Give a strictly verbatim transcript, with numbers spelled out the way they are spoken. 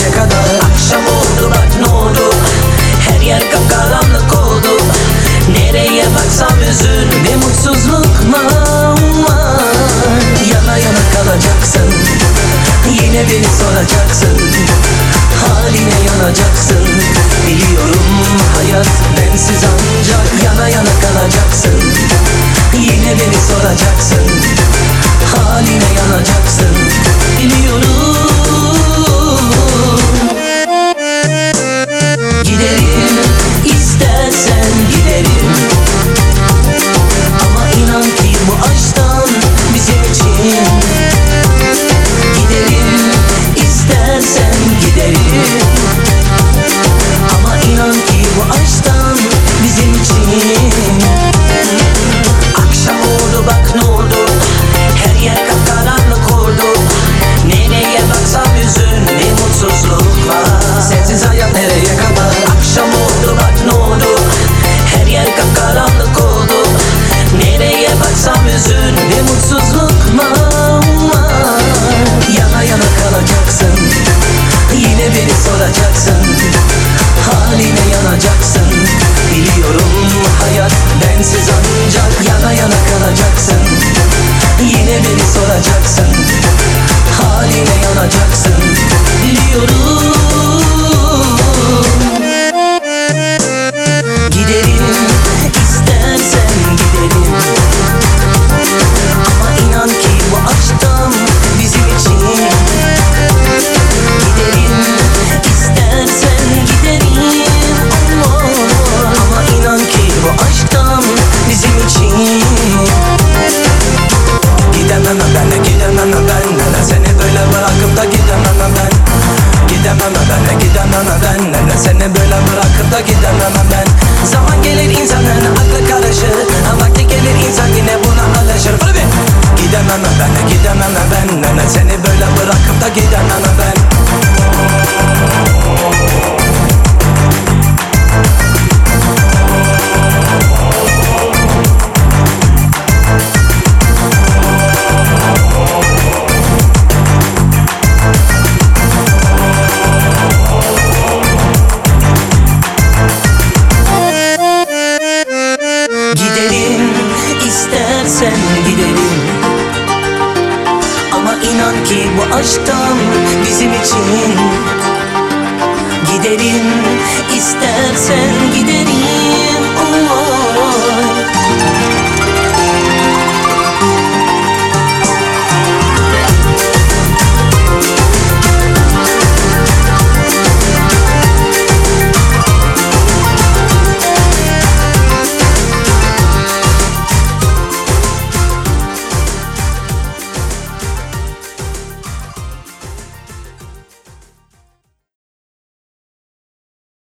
nereye kadar? Akşam oldu bak ne oldu, her yer kapkaranlık oldu. Nereye baksam hüzün ve mutsuzluk var. Yana yana kalacaksın, yine beni soracaksın, haline yanacaksın. Biliyorum hayat bensiz ancak. Yana yana kalacaksın, yine beni soracaksın, haline yanacaksın. Biliyorum. Giderim, istersen giderim, ama inan ki bu aşktan bizim için. Giderim, istersen giderim, ama inan ki bu aşktan bizim için. Akşam oldu bak ne oldu, her yer kapkaranlık oldu. Nereye baksam hüzün ve mutsuzluk var. Sensiz hayat nereye kadar? Akşam oldu bak ne oldu, her yer kapkaranlık oldu. Nereye baksam hüzün ve mutsuzluk var. Yana yana kalacaksın, yine beni soracaksın, haline yanacaksın. Biliyorum hayat bensiz ancak. Yana yana kalacaksın, yine beni soracaksın, haline yanacaksın. Biliyorum. Giderim, istersen giderim, ama inan ki bu aşktan bizim için. Giderim, istersen giderim, ama inan ki bu aşktan bizim için. Gidemem ben, gidemem ben, seni böyle bırakıp da gidemem ben. Gidemem ben, gidemem ben, seni böyle bırakıp da gidemem ben. Zaman gelir insanın aklı karışır, vakti gelir insan yine buna alışır. Gidemem ben, gidemem ben, seni böyle bırakıp da gidemem ben. Giderim, istersen giderim, ama inan ki bu aşktan bizim için. Giderim, istersen giderim,